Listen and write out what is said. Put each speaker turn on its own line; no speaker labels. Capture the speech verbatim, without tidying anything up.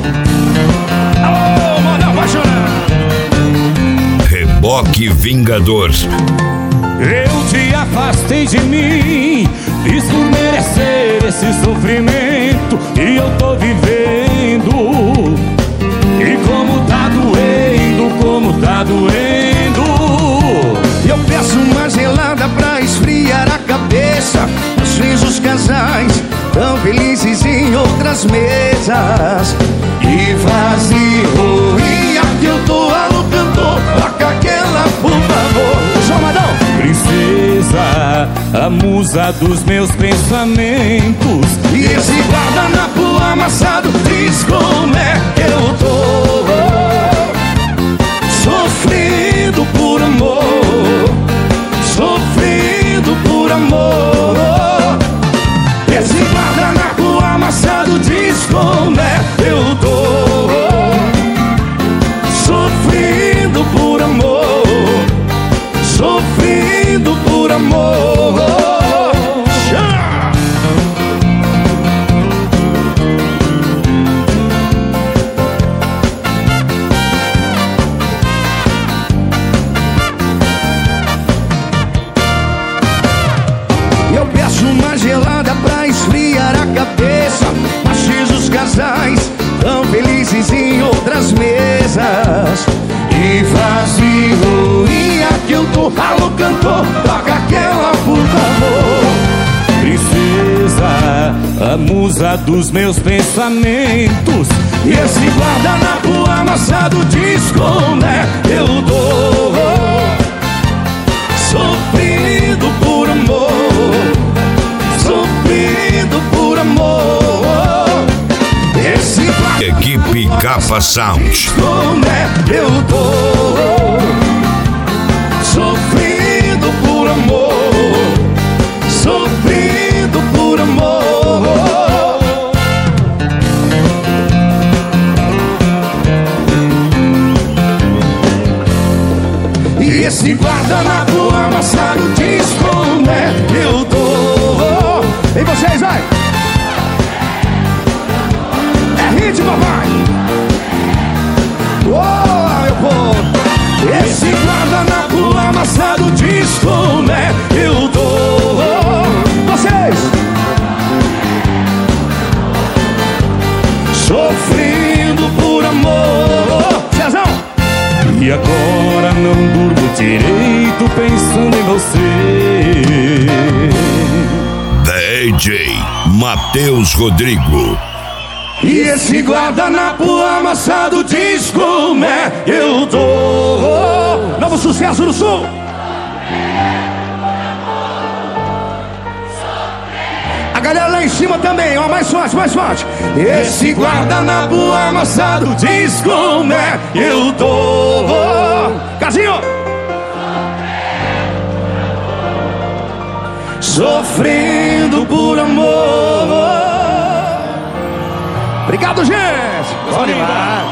Alô, manda apaixonar.
Reboque Vingador.
Eu te afastei de mim, fiz por merecer esse sofrimento e eu tô vivendo. E como tá doendo, como tá doendo.
Eu peço uma gelada pra esfriar a cabeça. Às vezes os casais tão felizes em outras mesas. E vazio, e aqui eu tô alô cantor. Toca aquela, por favor. Jomadão.
Princesa, a musa dos meus pensamentos.
E esse guardanapo amassado diz como é que eu tô. Sofrendo por amor, sofrendo por amor. Esse guardanapo amassado diz como é que eu tô. Sofrendo por amor, sofrendo por amor. Eu peço uma gelada pra esfriar a cabeça. Mas os casais tão felizes em outras mesas. E vazio, e aqui eu tô, alô cantor, toca aquela, por favor.
Princesa, a musa dos meus pensamentos.
E esse guardanapo amassado diz como é que eu tô. Sofrendo por amor, sofrendo por amor. Esse guardanapo
Equipe Capa Sound.
como é que eu tô. Sofrendo por amor, sofrendo por amor. E esse guardanapo amassado diz como é que eu tô. E vocês, vai! É ritmo, papai! Boa, meu povo! Esse guardanapo amassado diz como é que eu tô. Vocês! Sofrendo por amor. Cezão!
E agora não durmo direito pensando em você.
D J Matheus Rodrigo.
E esse guardanapo amassado diz como é que eu tô. Novo sucesso do Sul. A galera lá em cima também, ó, mais forte, mais forte. Esse guardanapo amassado diz como é que eu tô. Casinho. Sofrendo por amor. Obrigado, gente. Bom demais.